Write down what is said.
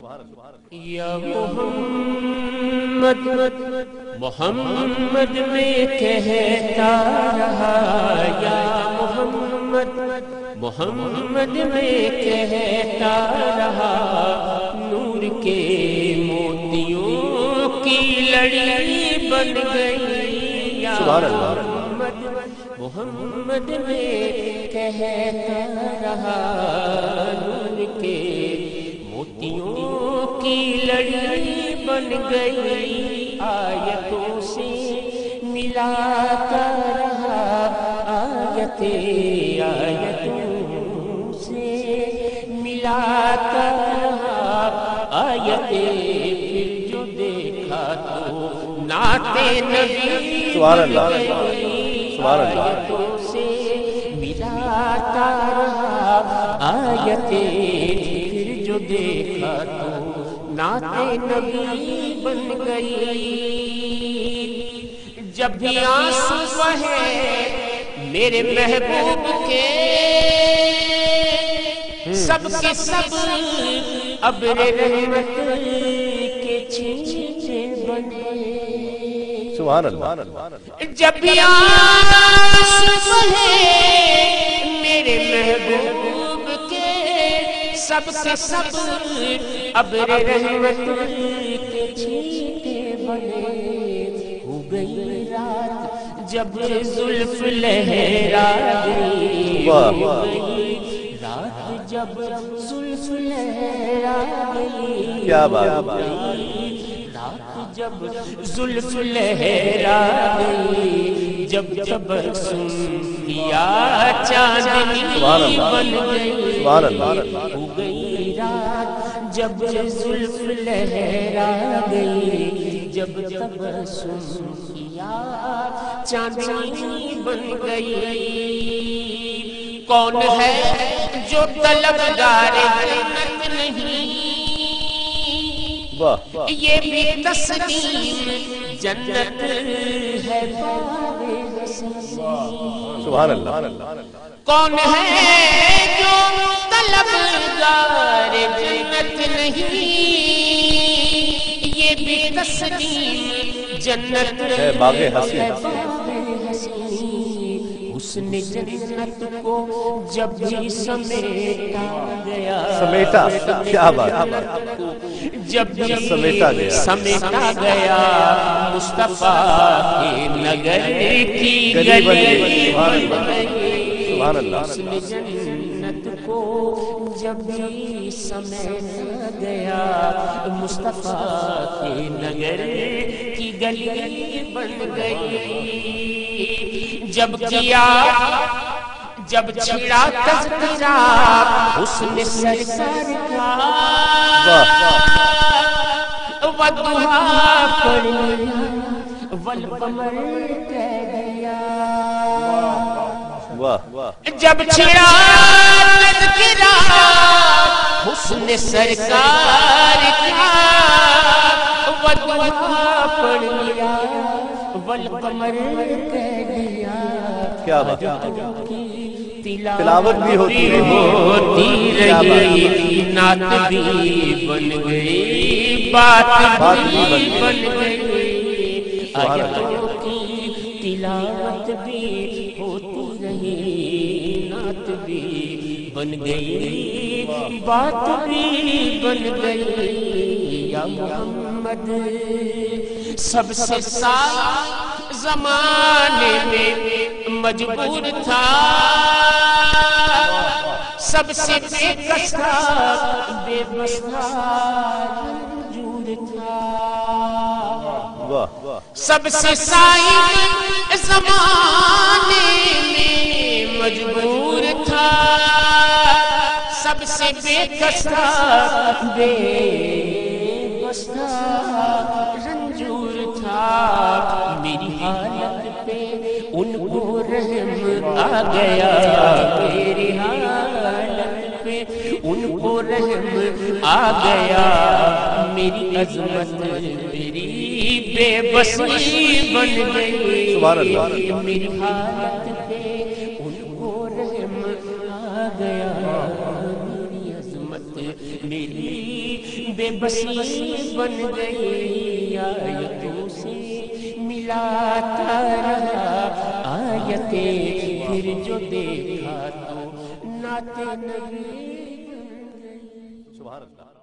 یا محمد محمد میں کہتا رہا، یا محمد محمد میں کہتا رہا، نور کے موتیوں کی لڑی بن گئی۔ یا محمد محمد میں کہتا رہا، نور کے موتیوں کی لڑی بن گئی۔ آیتوں سے ملاتا رہا، آیتوں سے ملاتا رہا، آیتیں پھر جو دیکھا تو نعت نبی سبحان اللہ سبحان اللہ۔ آیتوں سے ملاتا رہا، آیتیں پھر جو دیکھا تو نعت نبی بن گئی۔ جب بھی آنسو بہے میرے محبوب کے، سب کے سب ابر رحمت کے چھینٹے بنے۔ سبحان اللہ۔ جب بھی آنسو بہے میرے محبوب کے، سب کے سب ابر رحمت کے چھینٹے بنے۔ ہو گئی رات جب زلف لہرا گئی، ہو گئی رات جب زلف لہرا گئی، کیا بات ہے۔ رات جب زلف لہرا گئی، جب تبسم کیا چاندنی بن گئی۔ ہو گئی رات جب زلف لہرا گئی، جب تبسم کیا چاندنی بن گئی۔ کون ہے جو طلبگار جنت نہیں، یہ بھی تسلیم جنت ہے باب نصیب۔ سبحان اللہ۔ کون ہے جو طلبگار جنت نہیں، یہ بھی تسلیم جنت ہے باغ حسین۔ حسن جنت کو جب بھی سمیٹا گیا، سمیٹا، کیا بات ہے۔ جب بھی سمیٹا گیا، سمیٹا گیا، مصطفیٰ کے نگر کی گلی بن گئی۔ سبحان اللہ۔ حسن جنت کو جب بھی سمیٹا گیا، مصطفیٰ کے نگر کی گلی بن گئی۔ جب کیا جب چھڑا تذکرہ حسن سرکار کا، والضحیٰ پڑھ لیا والقمر کہہ گیا۔ جب چھڑا تذکرہ حسن سرکار کا، والضحیٰ پڑھ لیا والقمر کہہ دیا۔ کیا بات ہے۔ تلاوت بھی ہوتی رہی، نعت بھی بن گئی، بات بھی بن گئی۔ آیتوں کی تلاوت بھی ہوتی رہی، نعت بھی بن گئی، بات بھی بن گئی۔ یا محمد سب سے سارا زمانے میں مجبور تھا، سب سے بے کس تھا، بے بس تھا، رنجور تھا۔ سب سے سائل زمانے میں مجبور تھا، سب سے بے کس تھا، بے بس تھا، رنجور تھا۔ میری حالت پہ ان کو رحم آ گیا، میری حالت پہ ان کو رحم آ گیا، میری عظمت میری بے بسی بن گئی۔ میری حالت پہ ان کو رحم آ گیا، میری عظمت میری بے بسی بن گئی آیتوں سے ملاتا رہا آیتیں، پھر جو دیکھا تو نعت نبی. سبحان اللہ.